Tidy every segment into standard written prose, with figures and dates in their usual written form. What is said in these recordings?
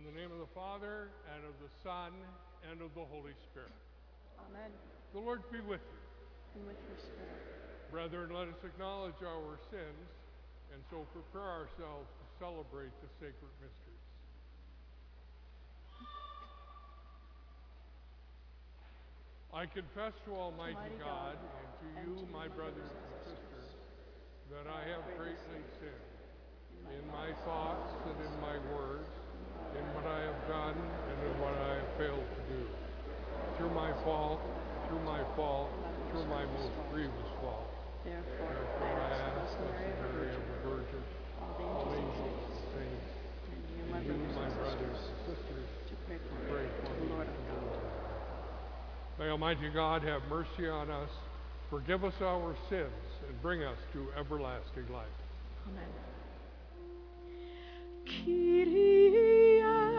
In the name of the Father, and of the Son, and of the Holy Spirit. Amen. The Lord be with you. And with your spirit. Brethren, let us acknowledge our sins, and so prepare ourselves to celebrate the sacred mysteries. I confess to Almighty God and to you, my brothers and sisters, that I have greatly sinned in my thoughts and in my words, in what I have done and in what I have failed to do. Through my fault, through my most grievous fault. Therefore I ask Mary of the Virgin, all angels and saints, and you, my brothers and sisters, to pray for the the Lord our God. May Almighty God have mercy on us, forgive us our sins, and bring us to everlasting life. Amen. Kyrie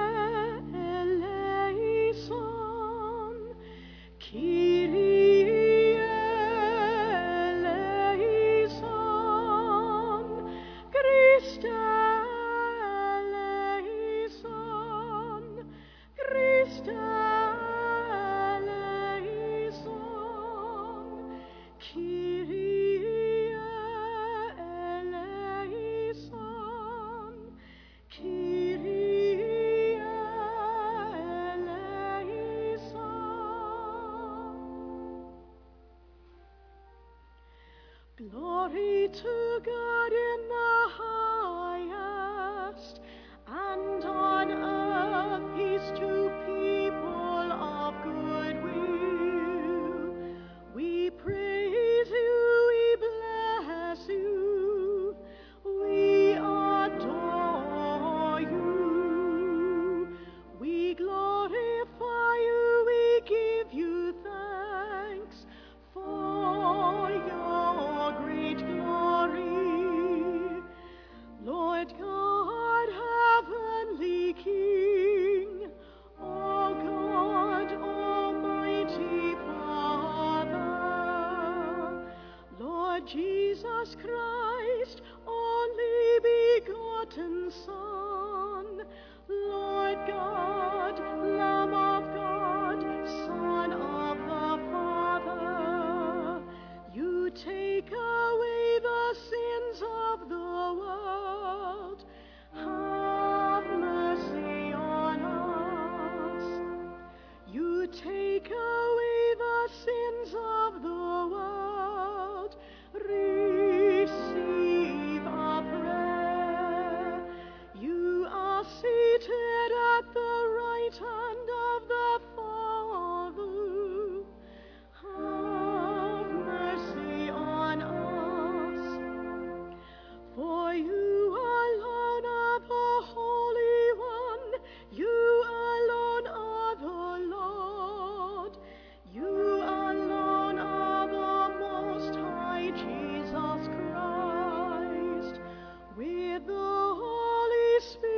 eleison, Kyrie eleison, Christe eleison, Christe eleison, Kyrie eleison, Kyrie eleison. Glory to God in the highest, and on earth peace to people of good will. We praise you, we bless you, we adore you, we glorify you, we give you thanks for your great glory. Lord God, heavenly King, O God, Almighty Father, Lord Jesus Christ, only begotten Son, Lord God, Lamb of God, Son of the Father, you take away the sins of the world. Have mercy on us. You take away the sins of the world. Receive our prayer. You are seated at the right hand of the Father. Have mercy on us. For you alone are the Holy One. You alone are the Lord. You alone are the Most High Jesus Christ. With the Holy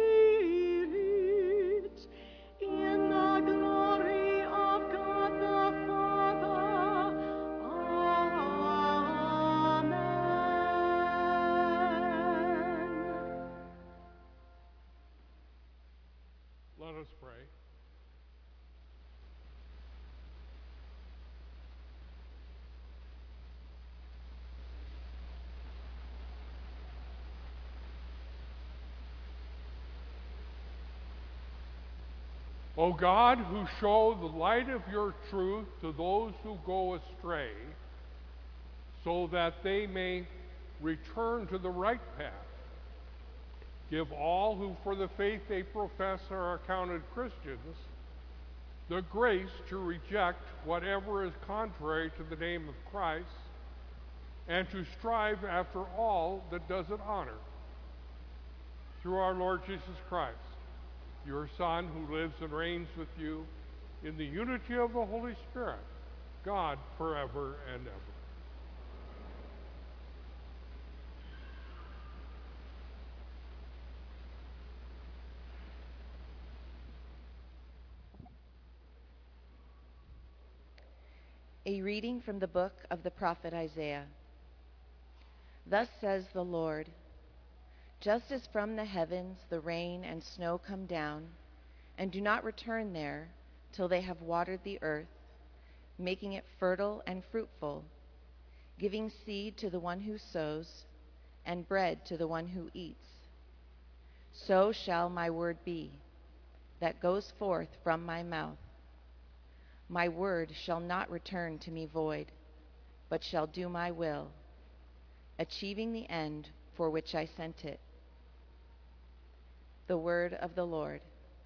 Spirit, in the glory of God the Father. Amen. Let us pray. O God, who show the light of your truth to those who go astray, so that they may return to the right path, give all who for the faith they profess are accounted Christians the grace to reject whatever is contrary to the name of Christ, and to strive after all that does it honor. Through our Lord Jesus Christ, your Son, who lives and reigns with you in the unity of the Holy Spirit, God forever and ever. A reading from the book of the prophet Isaiah. Thus says the Lord, just as from the heavens the rain and snow come down, and do not return there till they have watered the earth, making it fertile and fruitful, giving seed to the one who sows, and bread to the one who eats. So shall my word be, that goes forth from my mouth. My word shall not return to me void, but shall do my will, achieving the end for which I sent it. The word of the Lord.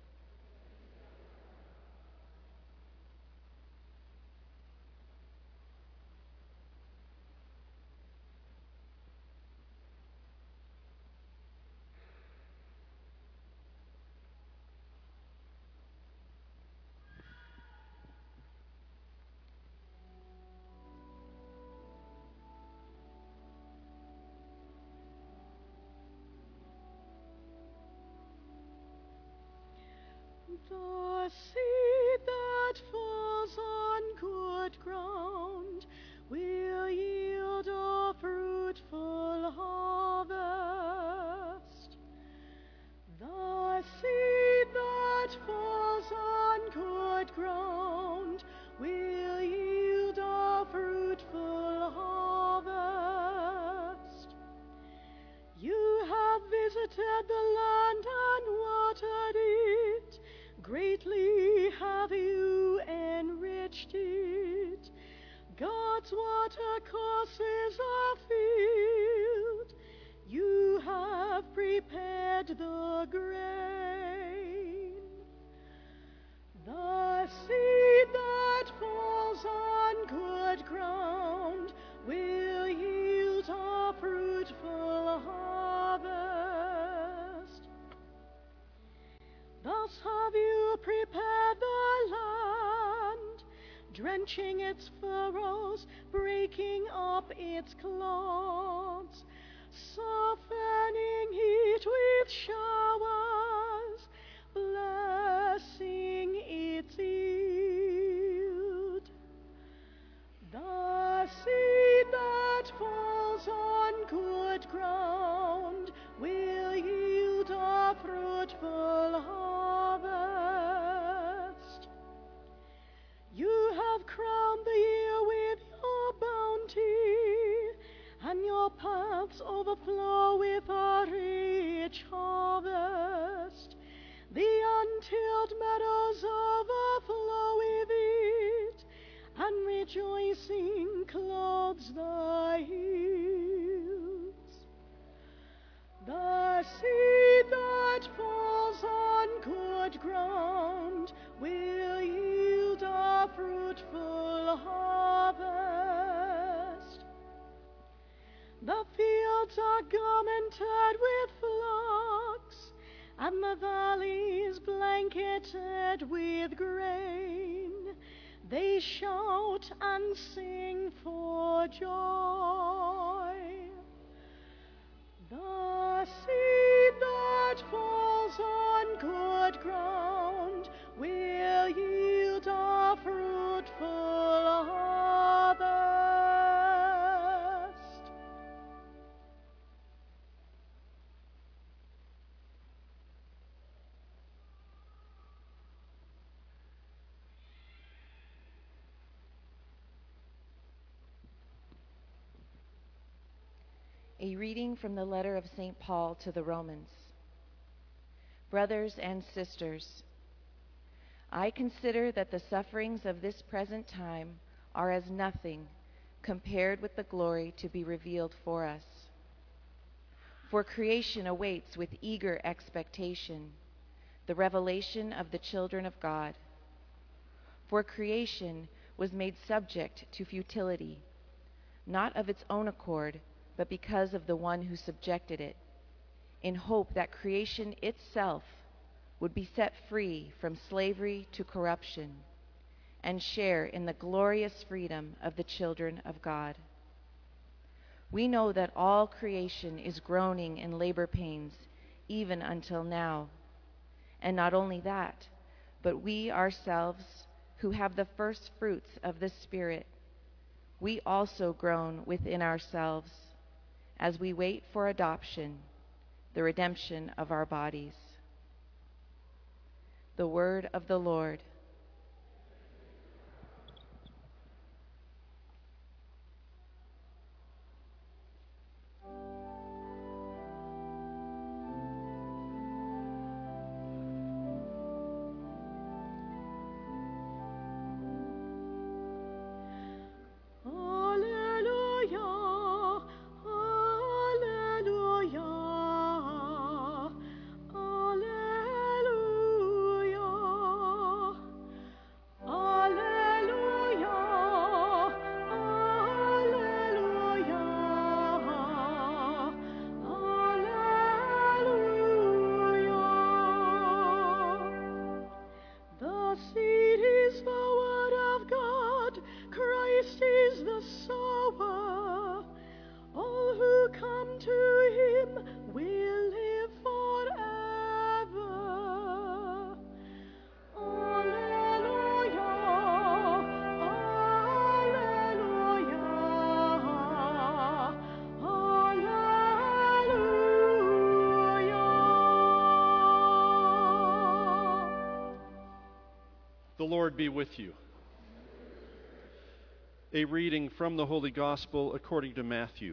The seed that falls on good ground will yield a fruitful harvest. The seed that falls on good ground will yield a fruitful harvest. You have visited the land and watered it. Greatly have you enriched it. God's water courses a field. You have prepared the grain. The seed that falls on good ground will yield a fruitful harvest. Thus have you prepared the land, drenching its furrows, breaking up its clods, softening it with showers, blessing its yield. The seed that falls on good ground will yield a fruitful harvest. You have crowned the year with your bounty, and your paths overflow with a rich harvest. The untilled meadows overflow with it, and rejoicing clothes the hills. The seed that falls on good ground will yield a fruitful harvest. The fields are garmented with flocks, and the valleys blanketed with grain. They shout and sing for joy. The seed that falls on good ground will yield a fruitful harvest. A reading from the letter of St. Paul to the Romans. Brothers and sisters, I consider that the sufferings of this present time are as nothing compared with the glory to be revealed for us. For creation awaits with eager expectation the revelation of the children of God. For creation was made subject to futility, not of its own accord, but because of the one who subjected it, in hope that creation itself would be set free from slavery to corruption and share in the glorious freedom of the children of God. We know that all creation is groaning in labor pains even until now. And not only that, but we ourselves who have the first fruits of the Spirit, we also groan within ourselves as we wait for adoption, the redemption of our bodies. The word of the Lord. The Lord be with you. A reading from the Holy Gospel according to Matthew.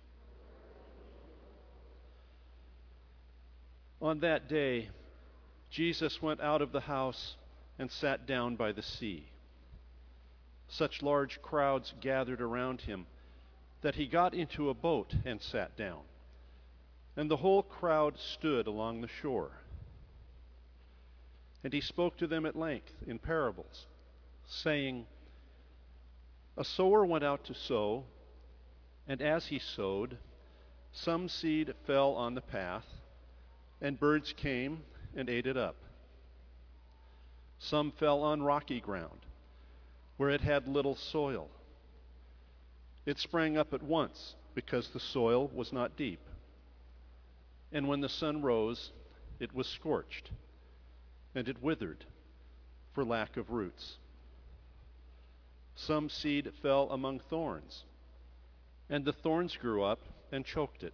On that day, Jesus went out of the house and sat down by the sea. Such large crowds gathered around him that he got into a boat and sat down, and the whole crowd stood along the shore. And he spoke to them at length in parables, saying, A sower went out to sow, and as he sowed, some seed fell on the path, and birds came and ate it up. Some fell on rocky ground, where it had little soil. It sprang up at once, because the soil was not deep. And when the sun rose, it was scorched, and it withered for lack of roots. Some seed fell among thorns, and the thorns grew up and choked it.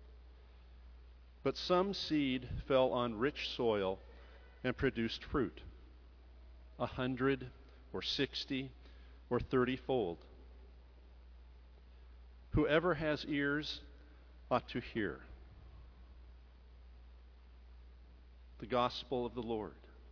But some seed fell on rich soil and produced fruit, 100 or 60 or 30-fold. Whoever has ears ought to hear. The Gospel of the Lord.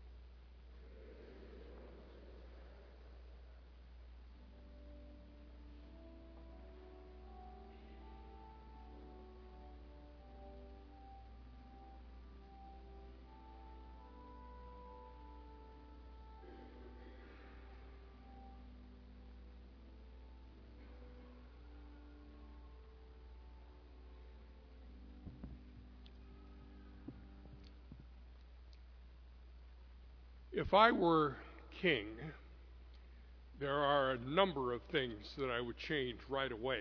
If I were king, there are a number of things that I would change right away.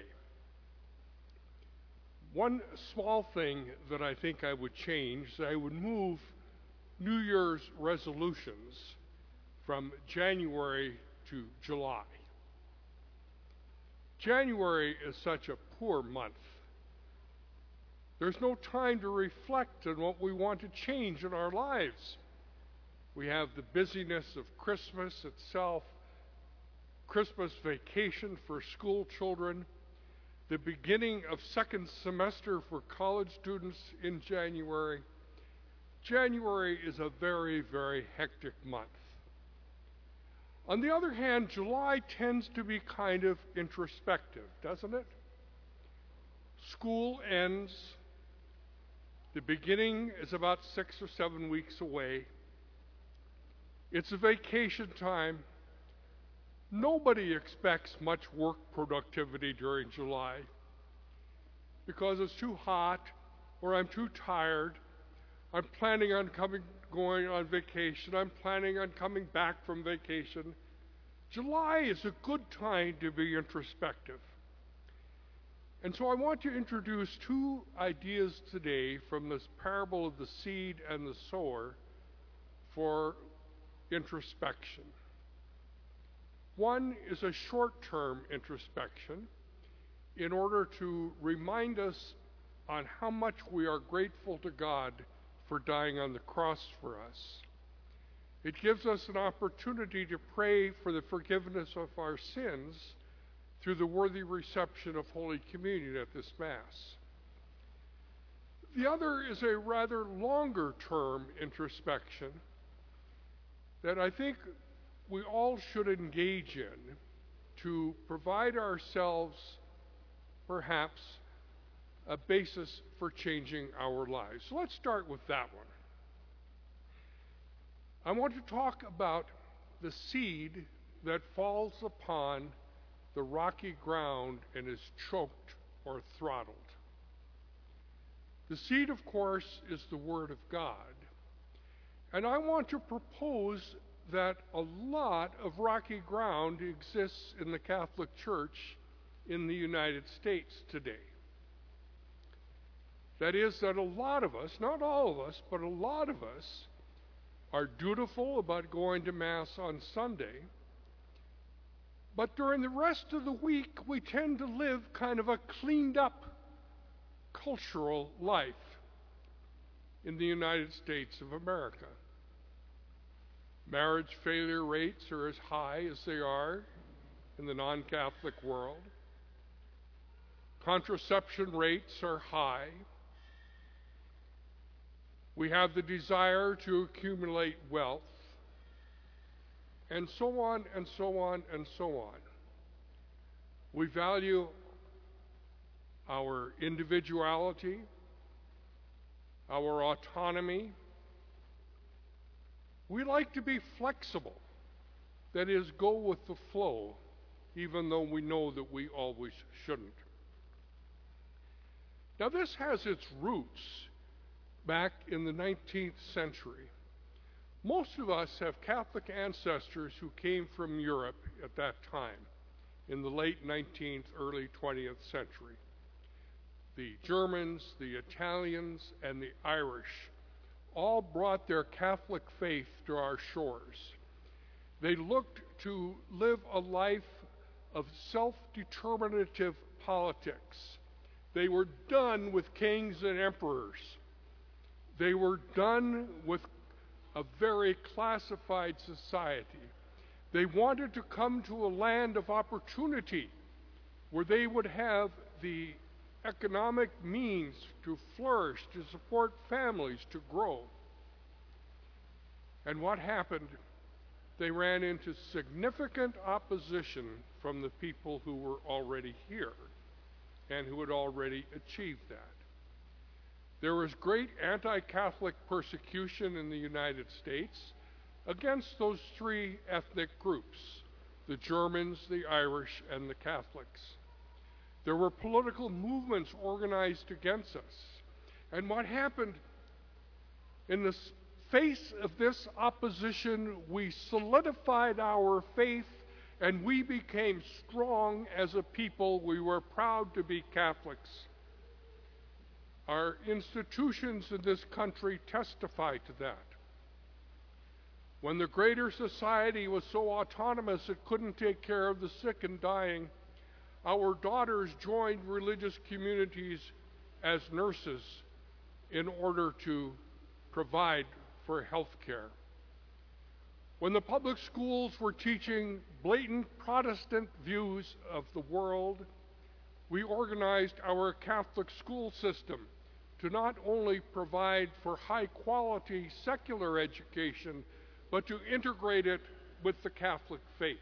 One small thing that I think I would change is I would move New Year's resolutions from January to July. January is such a poor month. There's no time to reflect on what we want to change in our lives. We have the busyness of Christmas itself, Christmas vacation for school children, the beginning of second semester for college students in January. January is a very, very hectic month. On the other hand, July tends to be kind of introspective, doesn't it? School ends. The beginning is about 6 or 7 weeks away. It's a vacation time. Nobody expects much work productivity during July because it's too hot or I'm too tired. I'm planning on going on vacation. I'm planning on coming back from vacation. July is a good time to be introspective. And so I want to introduce two ideas today from this parable of the seed and the sower for introspection. One is a short-term introspection in order to remind us on how much we are grateful to God for dying on the cross for us. It gives us an opportunity to pray for the forgiveness of our sins through the worthy reception of Holy Communion at this Mass. The other is a rather longer-term introspection that I think we all should engage in to provide ourselves, perhaps, a basis for changing our lives. So let's start with that one. I want to talk about the seed that falls upon the rocky ground and is choked or throttled. The seed, of course, is the Word of God. And I want to propose that a lot of rocky ground exists in the Catholic Church in the United States today. That is, that a lot of us, not all of us, but a lot of us, are dutiful about going to Mass on Sunday, but during the rest of the week we tend to live kind of a cleaned up cultural life in the United States of America. Marriage failure rates are as high as they are in the non-Catholic world. Contraception rates are high. We have the desire to accumulate wealth, and so on, and so on, and so on. We value our individuality, our autonomy. We like to be flexible, that is, go with the flow, even though we know that we always shouldn't. Now, this has its roots back in the 19th century. Most of us have Catholic ancestors who came from Europe at that time, in the late 19th, early 20th century. The Germans, the Italians, and the Irish all brought their Catholic faith to our shores. They looked to live a life of self-determinative politics. They were done with kings and emperors. They were done with a very classified society. They wanted to come to a land of opportunity where they would have the economic means to flourish, to support families, to grow. And what happened? They ran into significant opposition from the people who were already here and who had already achieved that. There was great anti-Catholic persecution in the United States against those three ethnic groups, the Germans, the Irish, and the Catholics. There were political movements organized against us. And what happened? In the face of this opposition, we solidified our faith and we became strong as a people. We were proud to be Catholics. Our institutions in this country testify to that. When the greater society was so autonomous it couldn't take care of the sick and dying, our daughters joined religious communities as nurses in order to provide for health care. When the public schools were teaching blatant Protestant views of the world, we organized our Catholic school system to not only provide for high-quality secular education, but to integrate it with the Catholic faith.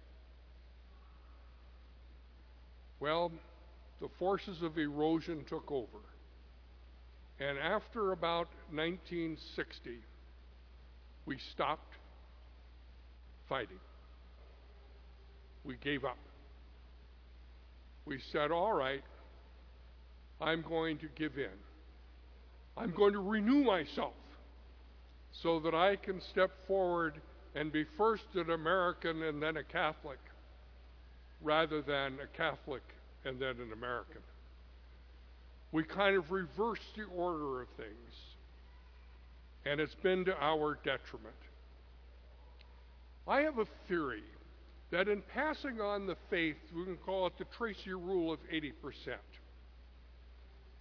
Well, the forces of erosion took over. And after about 1960, we stopped fighting. We gave up. We said, all right, I'm going to give in. I'm going to renew myself so that I can step forward and be first an American and then a Catholic, rather than a Catholic and then an American. We kind of reversed the order of things, and it's been to our detriment. I have a theory that in passing on the faith, we can call it the Tracy rule of 80%.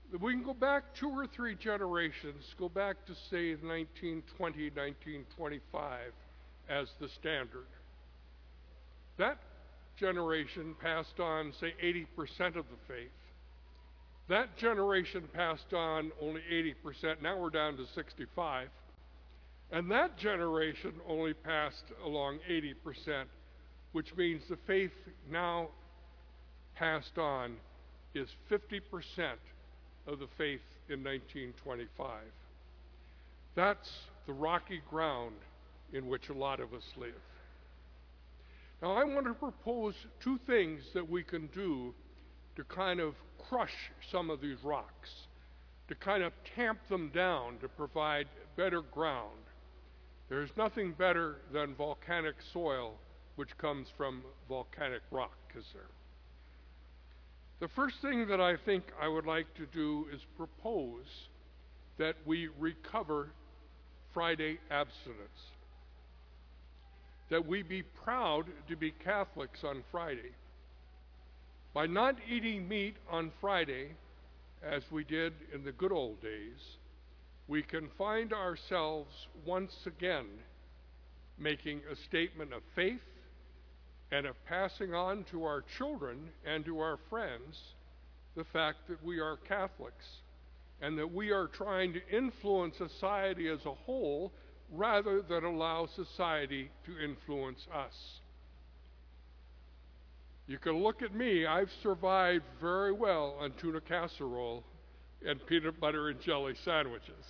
We can go back 2 or 3 generations, go back to say 1920, 1925 as the standard. That generation passed on, say, 80% of the faith. That generation passed on only 80%. Now we're down to 65. And that generation only passed along 80%, which means the faith now passed on is 50% of the faith in 1925. That's the rocky ground in which a lot of us live. Now, I want to propose 2 things that we can do to kind of crush some of these rocks, to kind of tamp them down, to provide better ground. There's nothing better than volcanic soil which comes from volcanic rock, is there? The first thing that I think I would like to do is propose that we recover Friday abstinence. That we be proud to be Catholics on Friday. By not eating meat on Friday, as we did in the good old days, we can find ourselves once again making a statement of faith and of passing on to our children and to our friends the fact that we are Catholics and that we are trying to influence society as a whole rather than allow society to influence us. You can look at me. I've survived very well on tuna casserole and peanut butter and jelly sandwiches.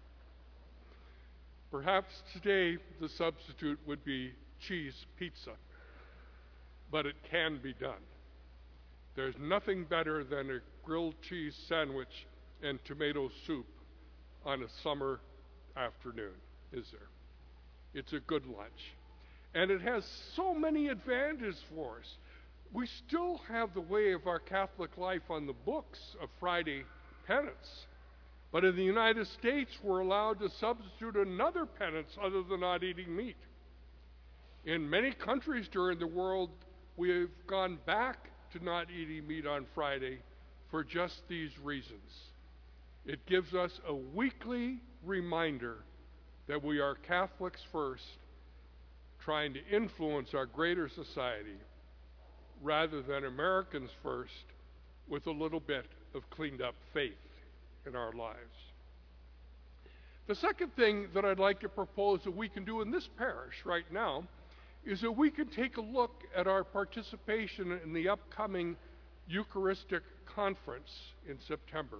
Perhaps today the substitute would be cheese pizza, but it can be done. There's nothing better than a grilled cheese sandwich and tomato soup on a summer afternoon, is there? It's a good lunch. And it has so many advantages for us. We still have the way of our Catholic life on the books of Friday penance. But in the United States, we're allowed to substitute another penance other than not eating meat. In many countries during the world, we've gone back to not eating meat on Friday for just these reasons. It gives us a weekly reminder that we are Catholics first, trying to influence our greater society, rather than Americans first, with a little bit of cleaned up faith in our lives. The second thing that I'd like to propose that we can do in this parish right now is that we can take a look at our participation in the upcoming Eucharistic Conference in September.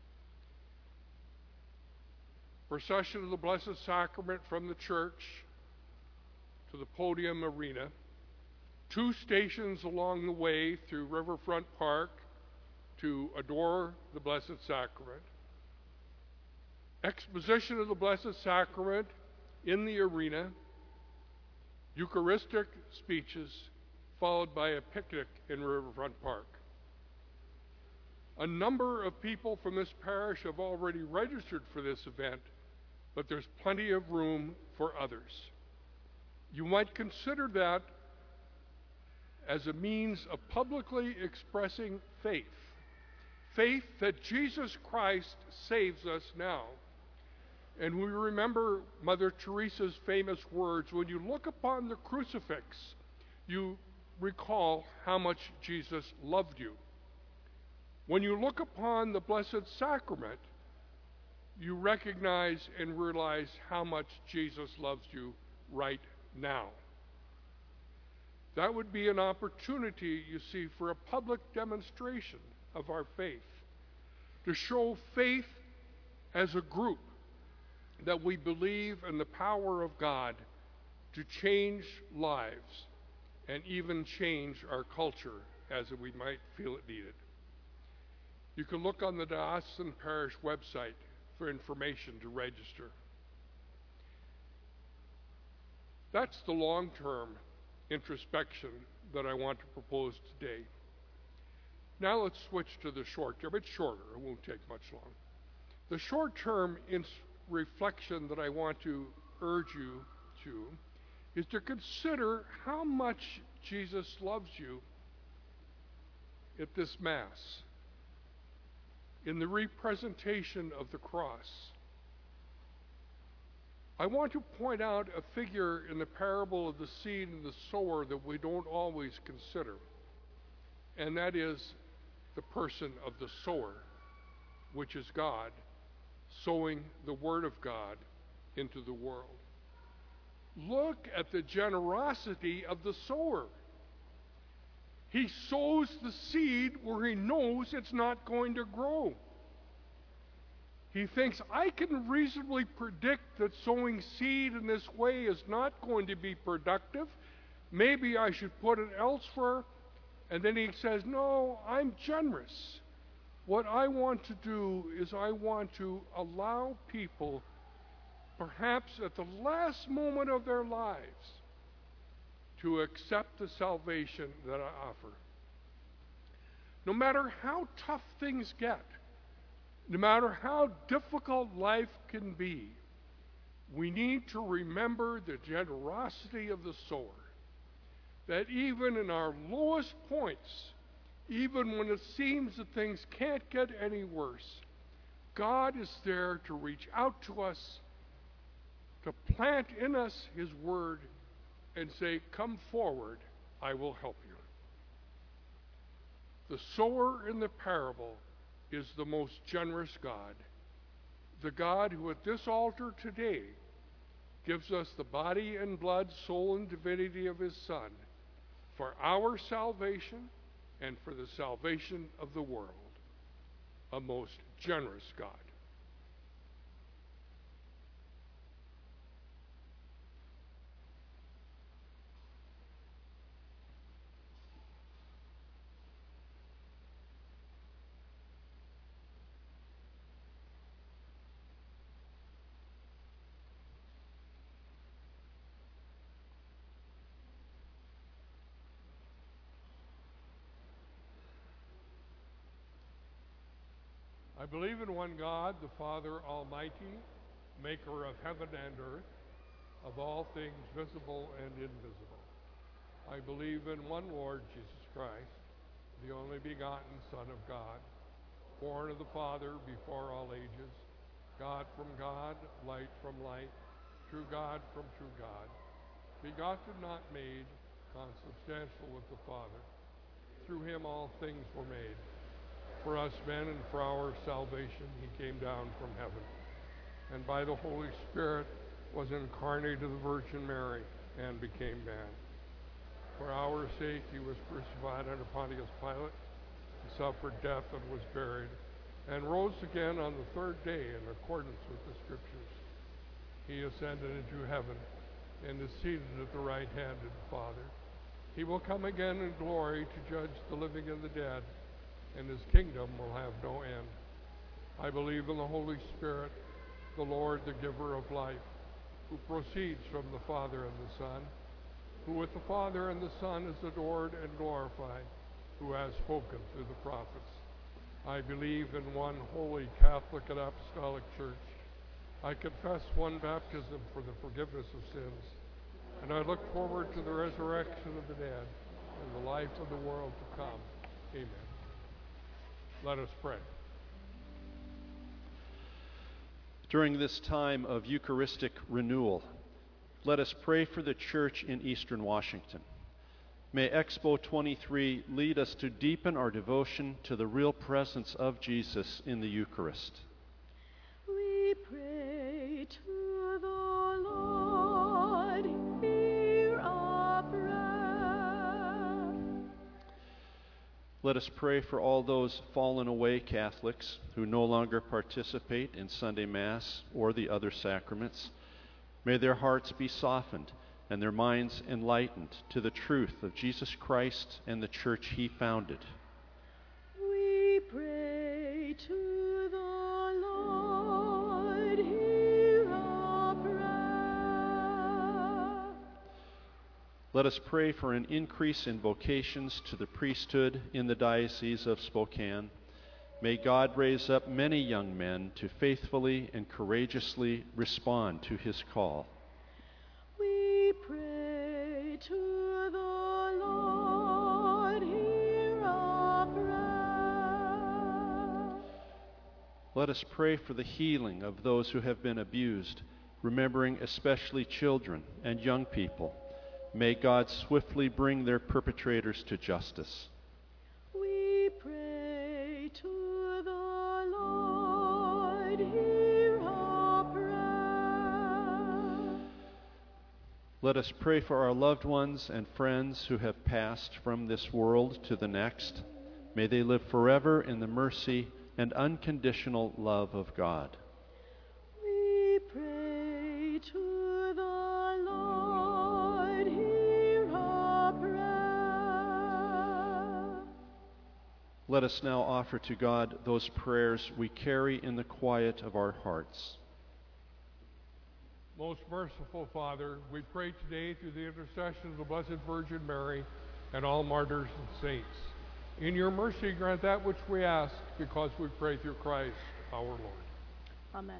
Procession of the Blessed Sacrament from the church to the podium arena, 2 stations along the way through Riverfront Park to adore the Blessed Sacrament, exposition of the Blessed Sacrament in the arena, Eucharistic speeches, followed by a picnic in Riverfront Park. A number of people from this parish have already registered for this event, but there's plenty of room for others. You might consider that as a means of publicly expressing faith. Faith that Jesus Christ saves us now. And we remember Mother Teresa's famous words, when you look upon the crucifix, you recall how much Jesus loved you. When you look upon the Blessed Sacrament, you recognize and realize how much Jesus loves you right now. That would be an opportunity, you see, for a public demonstration of our faith, to show faith as a group, that we believe in the power of God to change lives and even change our culture as we might feel it needed. You can look on the Diocesan Parish website for information to register. That's the long-term introspection that I want to propose today. Now let's switch to the short term. It's shorter, it won't take much long. The short-term reflection that I want to urge you to is to consider how much Jesus loves you at this Mass. in the representation of the cross. I want to point out a figure in the parable of the seed and the sower that we don't always consider, and that is the person of the sower, which is God, sowing the Word of God into the world. Look at the generosity of the sower. He sows the seed where he knows it's not going to grow. He thinks, I can reasonably predict that sowing seed in this way is not going to be productive. Maybe I should put it elsewhere. And then he says, no, I'm generous. What I want to do is I want to allow people, perhaps at the last moment of their lives, to accept the salvation that I offer. No matter how tough things get, no matter how difficult life can be, we need to remember the generosity of the sower. That even in our lowest points, even when it seems that things can't get any worse, God is there to reach out to us, to plant in us His Word, and say, come forward, I will help you. The sower in the parable is the most generous God, the God who at this altar today gives us the body and blood, soul and divinity of His Son for our salvation and for the salvation of the world. A most generous God. I believe in one God, the Father Almighty, maker of heaven and earth, of all things visible and invisible. I believe in one Lord Jesus Christ, the only begotten Son of God, born of the Father before all ages, God from God, light from light, true God from true God, begotten, not made, consubstantial with the Father. Through him all things were made. For us men and for our salvation he came down from heaven, and by the Holy Spirit was incarnate of the Virgin Mary and became man. For our sake he was crucified under Pontius Pilate, he suffered death and was buried, and rose again on the third day in accordance with the Scriptures. He ascended into heaven and is seated at the right hand of the Father. He will come again in glory to judge the living and the dead, and his kingdom will have no end. I believe in the Holy Spirit, the Lord, the giver of life, who proceeds from the Father and the Son, who with the Father and the Son is adored and glorified, who has spoken through the prophets. I believe in one holy Catholic and Apostolic Church. I confess one baptism for the forgiveness of sins, and I look forward to the resurrection of the dead and the life of the world to come. Amen. Let us pray. During this time of Eucharistic renewal, let us pray for the Church in Eastern Washington. May Expo 23 lead us to deepen our devotion to the real presence of Jesus in the Eucharist. We pray to the Lord, hear our prayer. Let us pray for all those fallen away Catholics who no longer participate in Sunday Mass or the other sacraments. May their hearts be softened and their minds enlightened to the truth of Jesus Christ and the Church he founded. We pray to the Lord, hear our prayer. Let us pray for an increase in vocations to the priesthood in the Diocese of Spokane. May God raise up many young men to faithfully and courageously respond to his call. We pray to the Lord, hear our prayer. Let us pray for the healing of those who have been abused, remembering especially children and young people. May God swiftly bring their perpetrators to justice. We pray to the Lord, hear our prayer. Let us pray for our loved ones and friends who have passed from this world to the next. May they live forever in the mercy and unconditional love of God. We pray to the Lord, hear our prayer. Let us now offer to God those prayers we carry in the quiet of our hearts. Most merciful Father, we pray today through the intercession of the Blessed Virgin Mary and all martyrs and saints. In your mercy, grant that which we ask, because we pray through Christ our Lord. Amen.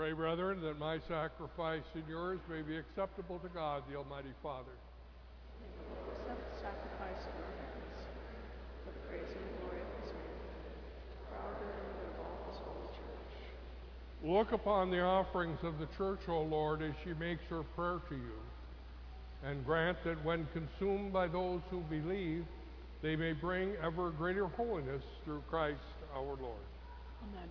Pray, brethren, that my sacrifice and yours may be acceptable to God, the Almighty Father. Accept the sacrifice of our hands for the praise and glory of his name, for our good and the good of all his holy church. Look upon the offerings of the church, O Lord, as she makes her prayer to you, and grant that when consumed by those who believe, they may bring ever greater holiness through Christ our Lord. Amen.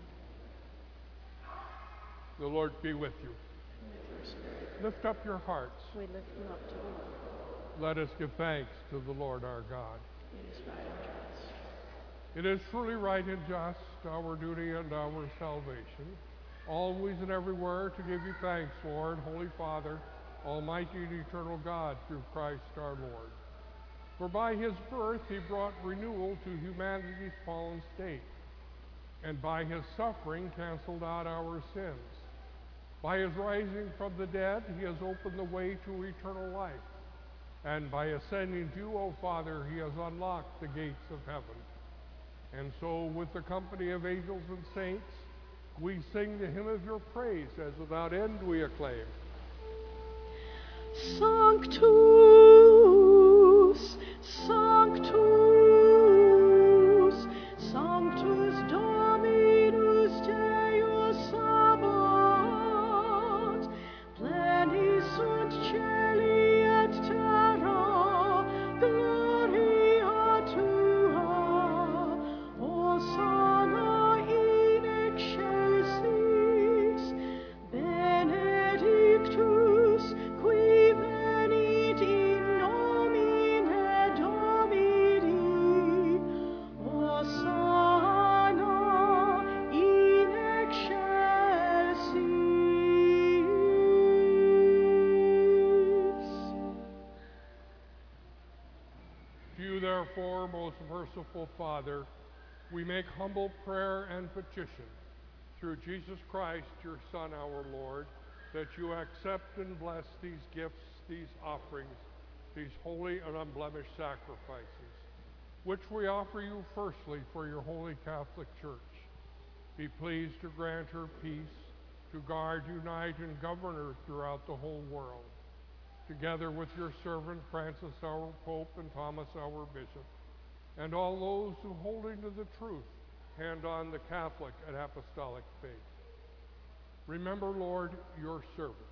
The Lord be with you. And with your spirit, Lift up your hearts. we lift them up to the Lord. Let us give thanks to the Lord our God. It is right and just. It is truly right and just, our duty and our salvation, always and everywhere to give you thanks, Lord, Holy Father, Almighty and eternal God, through Christ our Lord. For by his birth he brought renewal to humanity's fallen state, and by his suffering canceled out our sins. By his rising from the dead, he has opened the way to eternal life. And by ascending to you, O Father, he has unlocked the gates of heaven. And so, with the company of angels and saints, we sing the hymn of your praise, as without end we acclaim. Sanctus, Sanctus, Sanctus Dominus Deus Sabaoth, plenis sunt caeli et terra, gloria tua, Hosanna in excelsis, benedictus qui venit in nomine Domini, Hosanna in excelsis. To you, therefore, most merciful Father, we make humble prayer and petition through Jesus Christ, your Son, our Lord, that you accept and bless these gifts, these offerings, these holy and unblemished sacrifices, which we offer you firstly for your holy Catholic Church. Be pleased to grant her peace, to guard, unite, and govern her throughout the whole world, together with your servant Francis, our Pope, and Thomas, our Bishop, and all those who, holding to the truth, hand on the Catholic and Apostolic faith. Remember, Lord, your servants.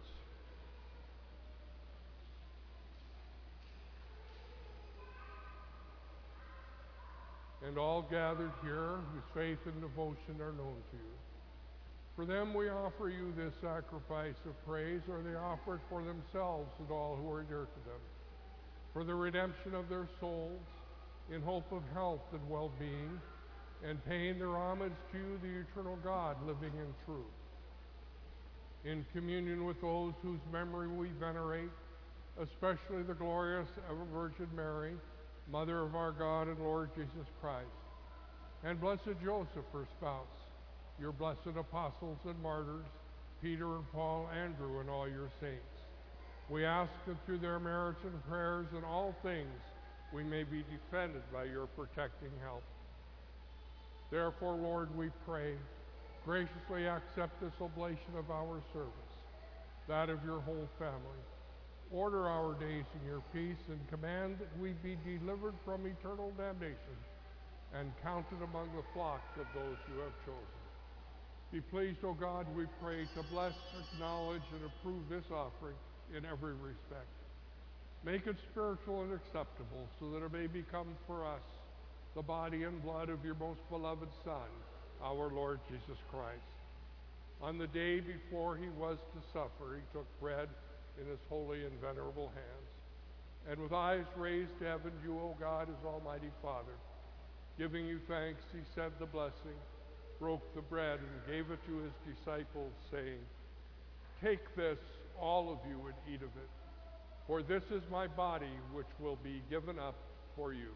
And all gathered here whose faith and devotion are known to you. For them we offer you this sacrifice of praise, or they offer it for themselves and all who are dear to them, for the redemption of their souls, in hope of health and well-being, and paying their homage to you, the eternal God, living in truth. In communion with those whose memory we venerate, especially the glorious ever Virgin Mary, Mother of our God and Lord Jesus Christ, and blessed Joseph, her spouse, your blessed apostles and martyrs, Peter and Paul, Andrew, and all your saints. We ask that through their merits and prayers in all things, we may be defended by your protecting help. Therefore, Lord, we pray, graciously accept this oblation of our service, that of your whole family. Order our days in your peace, and command that we be delivered from eternal damnation and counted among the flock of those you have chosen. Be pleased, O God, we pray, to bless, acknowledge, and approve this offering in every respect. Make it spiritual and acceptable, so that it may become for us the body and blood of your most beloved Son, our Lord Jesus Christ. On the day before he was to suffer, he took bread in his holy and venerable hands, and with eyes raised to heaven, you, O God, his almighty Father, giving you thanks, he said the blessing, broke the bread, and gave it to his disciples, saying, "Take this, all of you, and eat of it, for this is my body, which will be given up for you."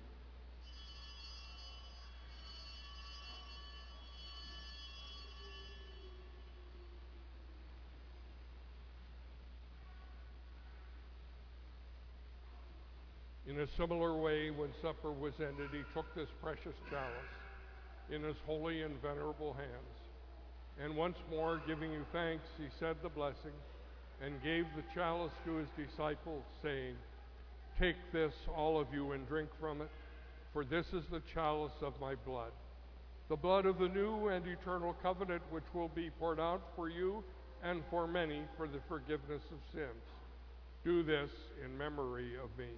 In a similar way, when supper was ended, he took this precious chalice in his holy and venerable hands, And once more, giving you thanks, he said the blessing and gave the chalice to his disciples, saying, "Take this, all of you, and drink from it, for this is the chalice of my blood, the blood of the new and eternal covenant, which will be poured out for you and for many for the forgiveness of sins. Do this in memory of me."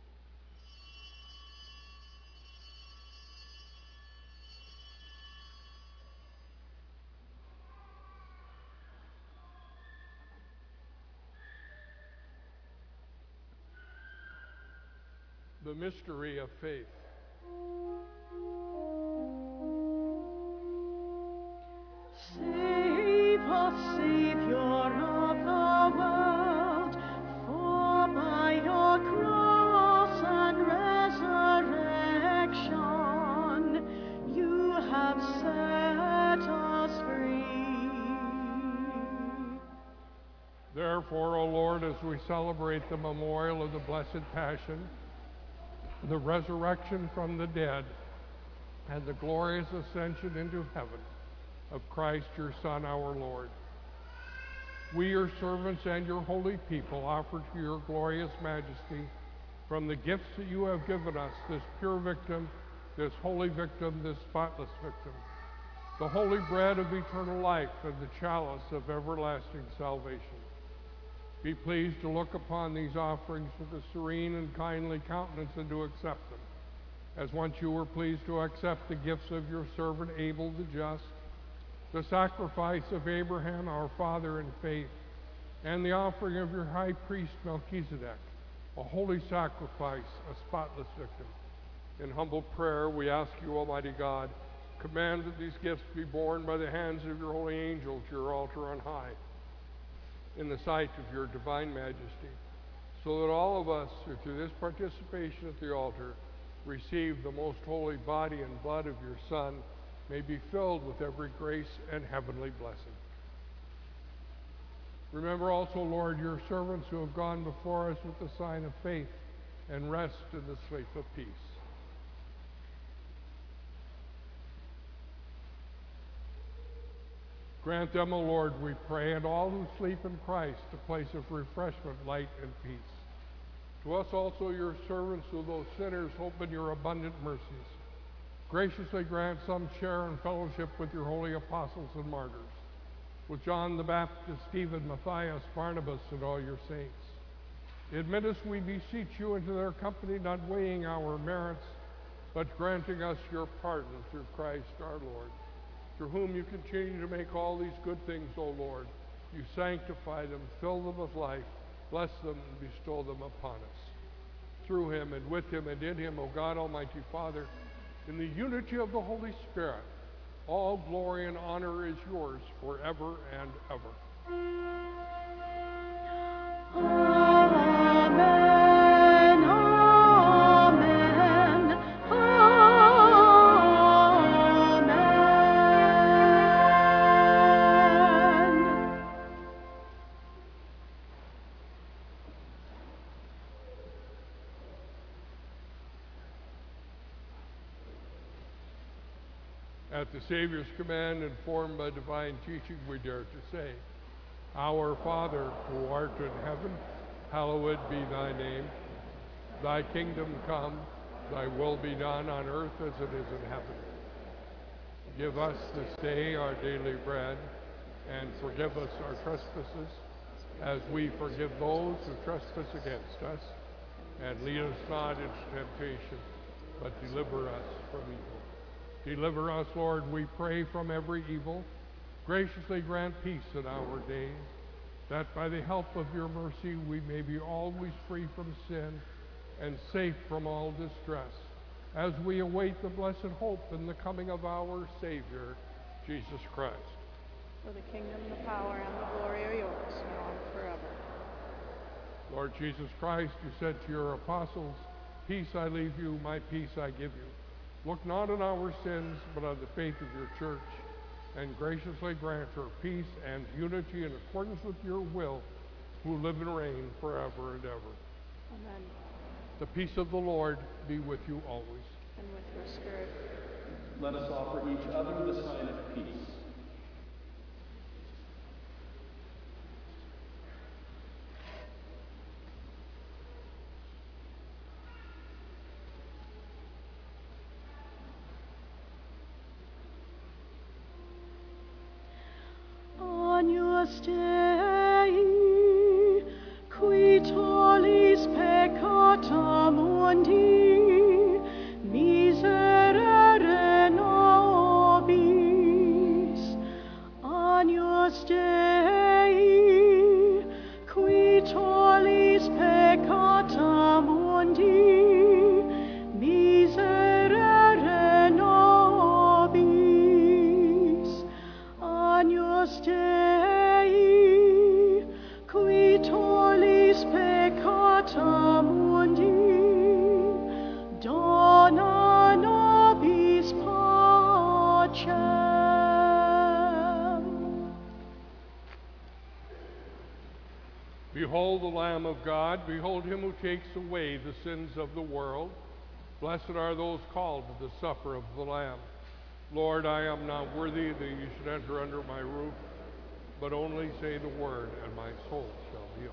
The mystery of faith. Save us, Savior of the world, for by your cross and resurrection you have set us free. Therefore, O Lord, as we celebrate the memorial of the Blessed Passion, the resurrection from the dead, and the glorious ascension into heaven of Christ your Son, our Lord, we, your servants and your holy people, offer to your glorious majesty from the gifts that you have given us, this pure victim, this holy victim, this spotless victim, the holy bread of eternal life and the chalice of everlasting salvation. Be pleased to look upon these offerings with a serene and kindly countenance and to accept them, as once you were pleased to accept the gifts of your servant Abel the just, the sacrifice of Abraham our father in faith, and the offering of your high priest Melchizedek, a holy sacrifice, a spotless victim. In humble prayer we ask you, Almighty God, command that these gifts be borne by the hands of your holy angel to your altar on high, in the sight of your divine majesty, so that all of us, who through this participation at the altar receive the most holy body and blood of your Son, may be filled with every grace and heavenly blessing. Remember also, Lord, your servants who have gone before us with the sign of faith, and rest in the sleep of peace. Grant them, O Lord, we pray, and all who sleep in Christ, a place of refreshment, light, and peace. To us also, your servants, who those sinners hope in your abundant mercies, graciously grant some share and fellowship with your holy apostles and martyrs, with John the Baptist, Stephen, Matthias, Barnabas, and all your saints. Admit us, we beseech you, into their company, not weighing our merits, but granting us your pardon through Christ our Lord, through whom you continue to make all these good things, O Lord. You sanctify them, fill them with life, bless them, and bestow them upon us. Through him, and with him, and in him, O God, Almighty Father, in the unity of the Holy Spirit, all glory and honor is yours forever and ever. Amen, amen, amen. At the Savior's command, informed by divine teaching, we dare to say, Our Father, who art in heaven, hallowed be thy name. Thy kingdom come, thy will be done on earth as it is in heaven. Give us this day our daily bread, and forgive us our trespasses, as we forgive those who trespass against us. And lead us not into temptation, but deliver us from evil. Deliver us, Lord, we pray, from every evil. Graciously grant peace in our days, that by the help of your mercy we may be always free from sin and safe from all distress, as we await the blessed hope and the coming of our Savior, Jesus Christ. For the kingdom, the power, and the glory are yours, now and forever. Lord Jesus Christ, you said to your apostles, Peace I leave you, my peace I give you. Look not on our sins, but on the faith of your church, and graciously grant her peace and unity in accordance with your will, who live and reign forever and ever. Amen. The peace of the Lord be with you always. And with your spirit. Let us offer each other the sign of peace. Behold the Lamb of God. Behold him who takes away the sins of the world. Blessed are those called to the supper of the Lamb. Lord, I am not worthy that you should enter under my roof, but only say the word, and my soul shall be healed.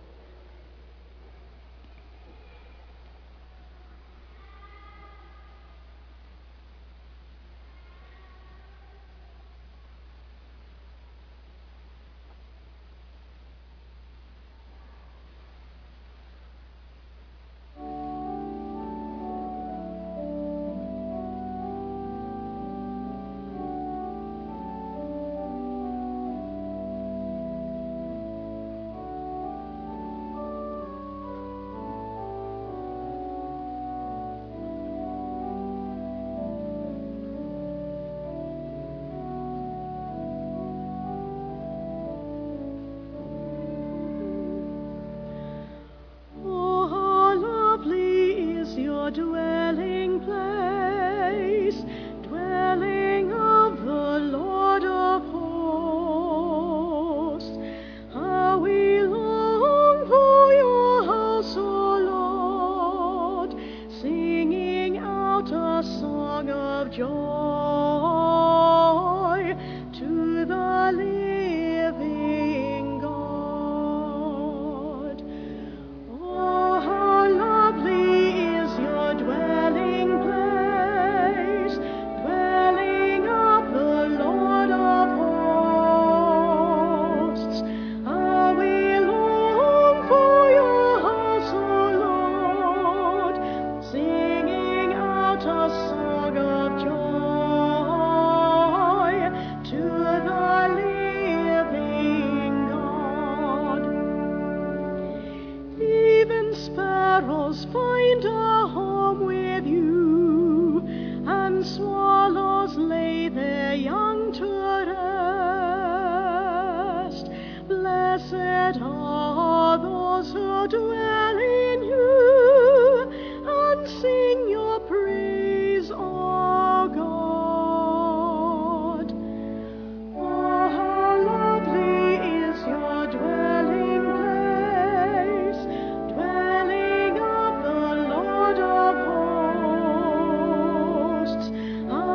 Your dwelling place, dwelling of the Lord of hosts. How we long for your house, O Lord, singing out a song of joy to the living God. Oh, how lovely your dwelling place, dwelling of the Lord of hosts. How we long for your house, O Lord, singing out a song of joy to the living God. Even sparrows find a home with you, and swallows lay their young to rest. Blessed are those who dwell in you and sing your praise, O God. Oh, how lovely is your dwelling place, dwelling of the Lord of hosts. How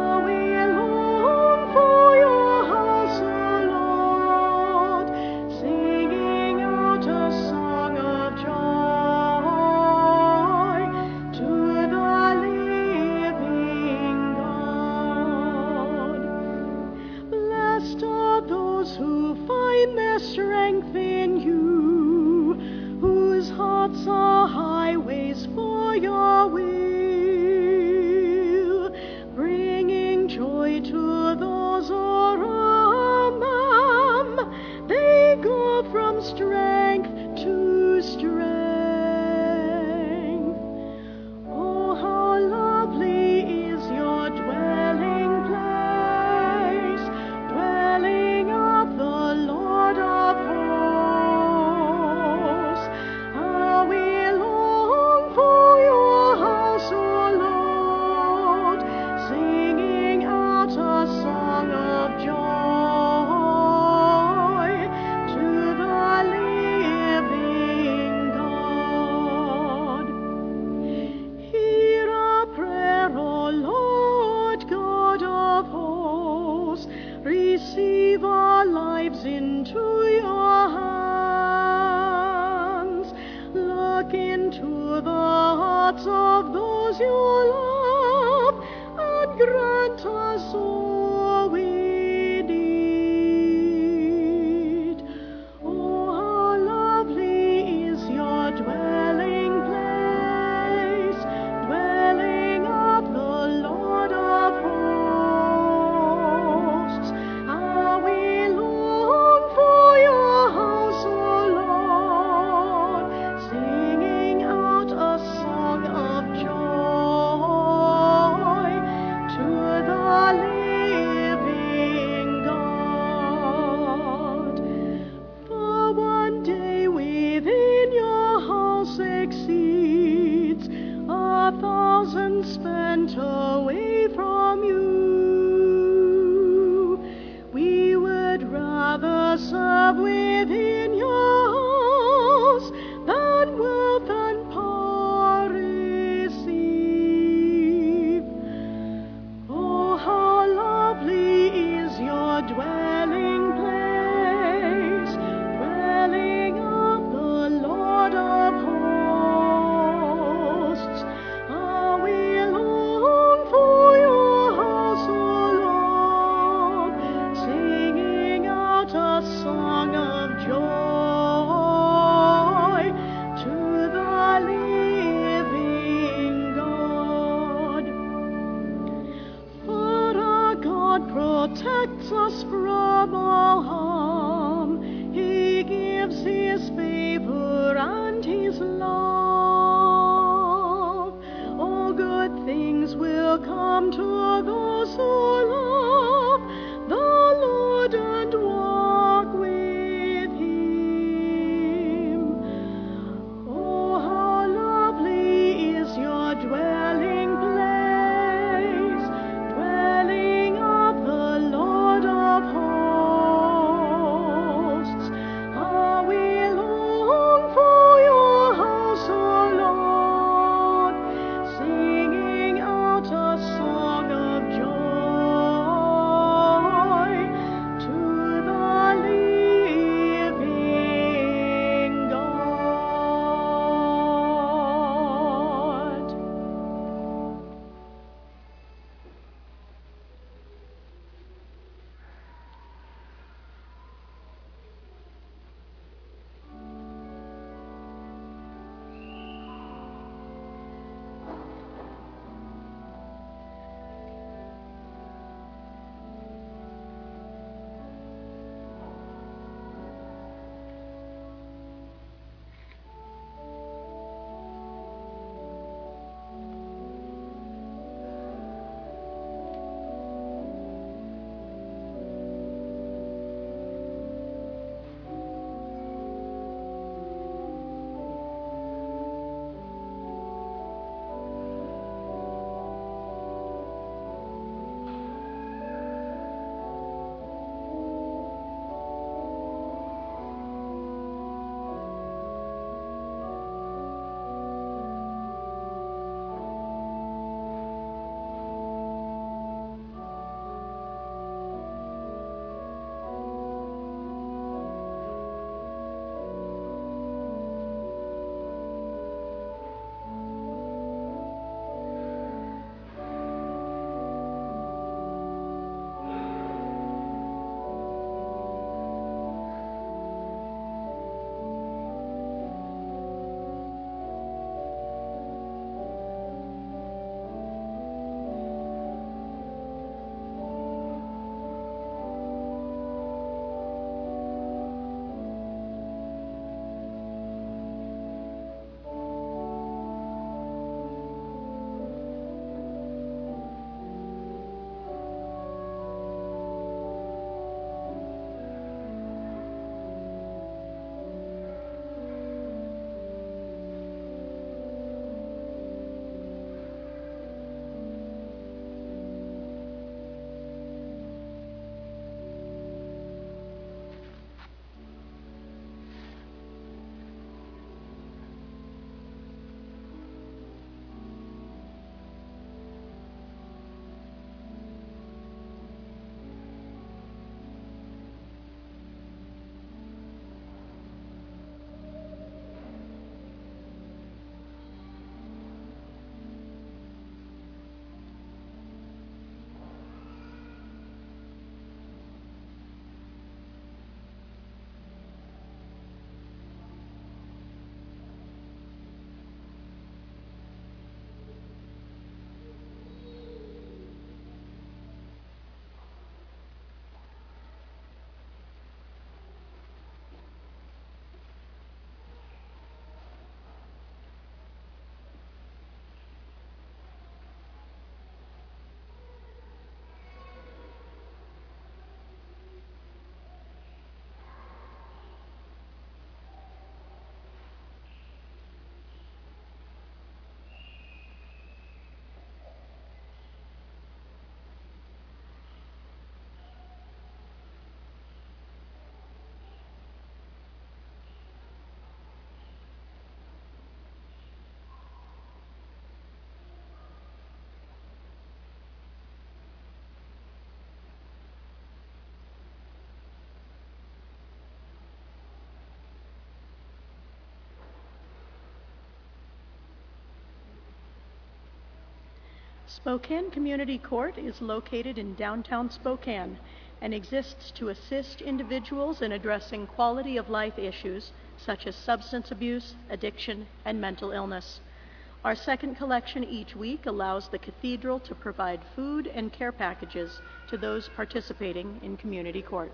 Spokane Community Court is located in downtown Spokane and exists to assist individuals in addressing quality of life issues such as substance abuse, addiction, and mental illness. Our second collection each week allows the Cathedral to provide food and care packages to those participating in community court.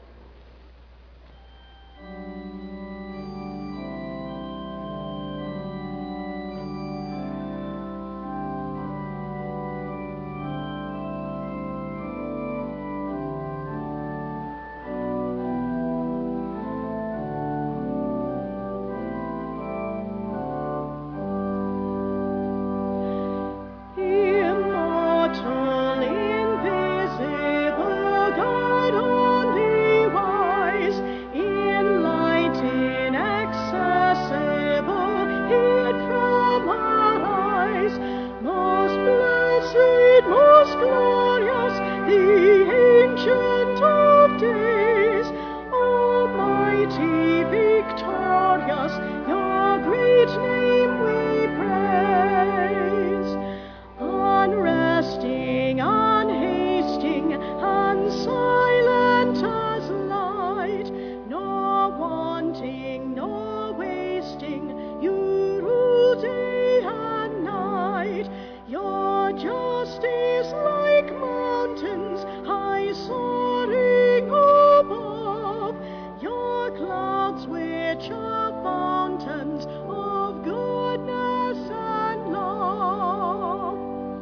Immortal, invisible, God only wise, in light inaccessible, hid from our eyes. Most blessed, most glorious, the Ancient of Days, Almighty, victorious, your great name we praise. Unresting, unhasting, unsilent as light, nor wanting, nor wasting, you rule day and night. Your justice like mountains, high soaring above, your clouds which are fountains of goodness and love.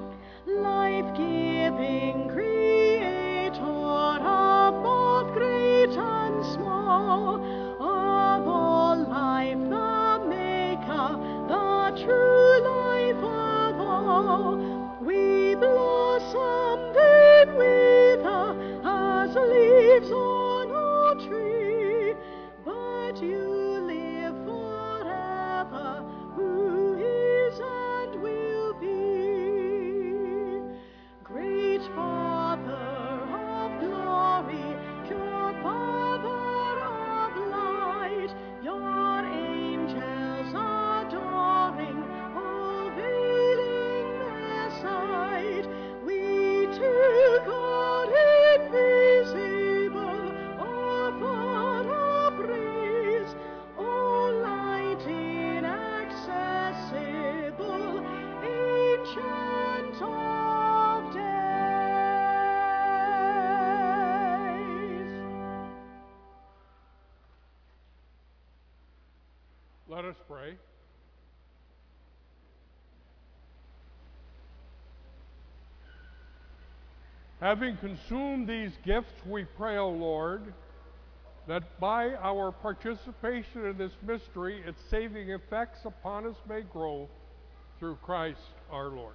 Life-giving Creator of both great and small, of all life the Maker, the true life of all. We blossom then wither as leaves on a tree, but you live forever, who is and will be. Great Father of glory, pure Father of light, your angels adoring, all veiling their sight. We to God invisible offer our praise, all light inaccessible, Ancient of Days. Let us pray. Having consumed these gifts, we pray, O Lord, that by our participation in this mystery, its saving effects upon us may grow through Christ our Lord.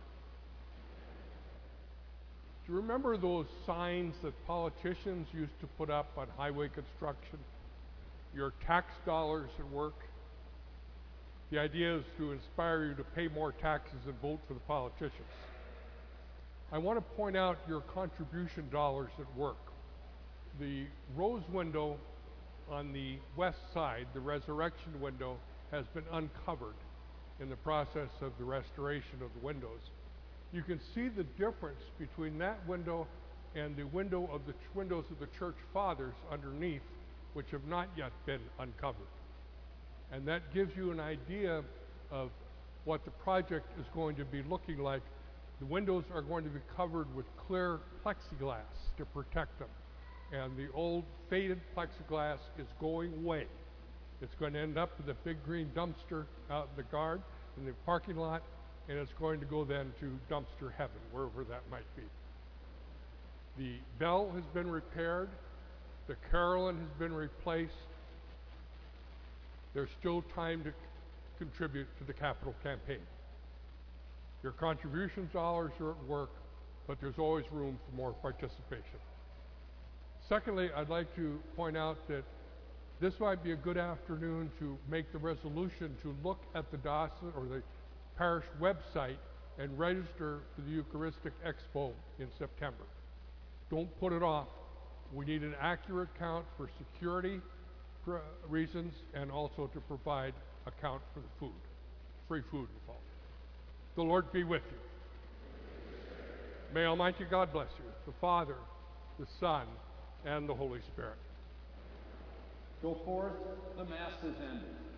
Do you remember those signs that politicians used to put up on highway construction? Your tax dollars at work. The idea is to inspire you to pay more taxes and vote for the politicians. I want to point out your contribution dollars at work. The rose window on the west side, the resurrection window, has been uncovered in the process of the restoration of the windows. You can see the difference between that window and the windows of the church fathers underneath, which have not yet been uncovered. And that gives you an idea of what the project is going to be looking like. The windows are going to be covered with clear plexiglass to protect them. And the old faded plexiglass is going away. It's going to end up with a big green dumpster out in the parking lot, and it's going to go then to dumpster heaven, wherever that might be. The bell has been repaired. The carillon has been replaced. There's still time to contribute to the capital campaign. Your contribution dollars are at work, but there's always room for more participation. Secondly, I'd like to point out that this might be a good afternoon to make the resolution to look at the diocesan or the parish website and register for the Eucharistic Expo in September. Don't put it off. We need an accurate count for security reasons and also to provide a count for the food, free food involved. The Lord be with you. May Almighty God bless you, the Father, the Son, and the Holy Spirit. Go forth, the Mass is ended.